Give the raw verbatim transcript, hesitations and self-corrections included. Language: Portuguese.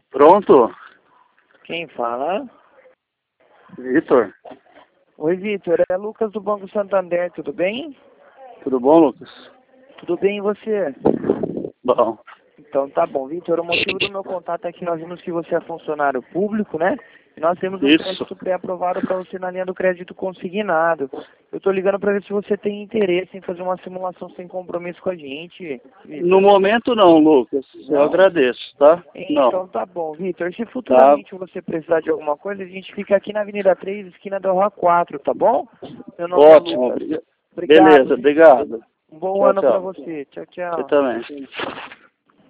Pronto? Quem fala? Vitor. Oi, Vitor. É Lucas do Banco Santander, tudo bem? Tudo bom, Lucas? Tudo bem e você? Bom. Então tá bom, Vitor. O motivo do meu contato é que nós vimos que você é funcionário público, né? E nós temos um Isso. crédito pré-aprovado para você na linha do crédito consignado. Eu tô ligando para ver se você tem interesse em fazer uma simulação sem compromisso com a gente, Vitor. No momento não, Lucas. Eu Não? agradeço, tá? Então Não. tá bom, Vitor. Se futuramente você precisar de alguma coisa, a gente fica aqui na Avenida três, esquina da Rua quatro, tá bom? Meu nome Ótimo. é Lucas. Obrigado. Obrigado. Beleza, obrigado. Um bom Tchau, ano tchau. para você. Tchau, Você tchau. também.